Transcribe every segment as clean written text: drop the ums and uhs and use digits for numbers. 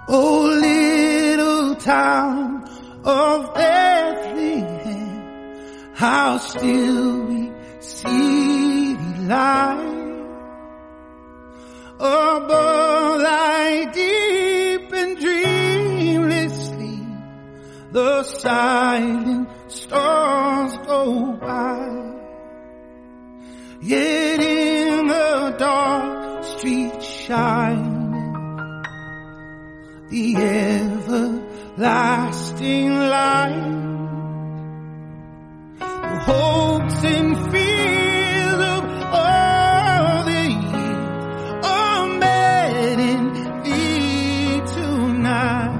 Oh, little town of Bethlehem, how still we see thee lie above thy deep and dreamless sleep. The silent stars go by, yet in the dark street shine the everlasting light. The hopes and fears of all the years are met in thee tonight.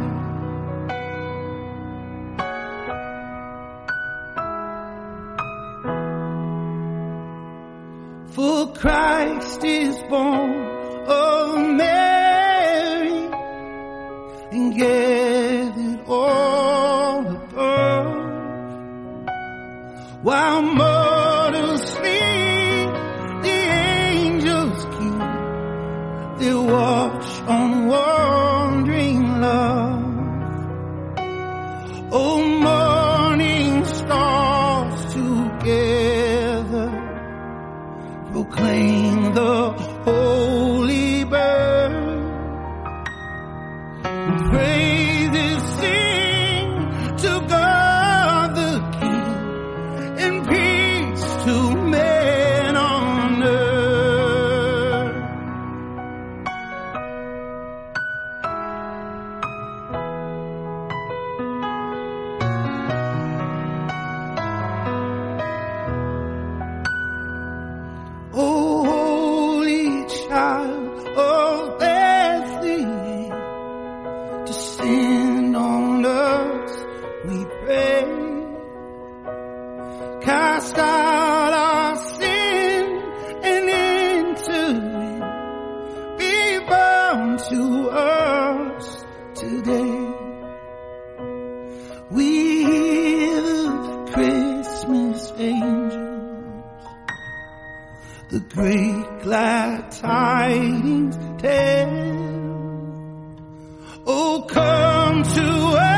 For Christ is born of Mary and gathered all above, while mortals sleep, the angels keep their watch on wandering love. Oh, morning stars together proclaim the holy birth. Praises sing to God the King, and peace to men on earth. Oh, holy child of Bethlehem, descend on us, we pray. Cast out our sin and enter in. Be bound to us today. We hear the Christmas angels, the great glad tidings tell. Oh, come to us.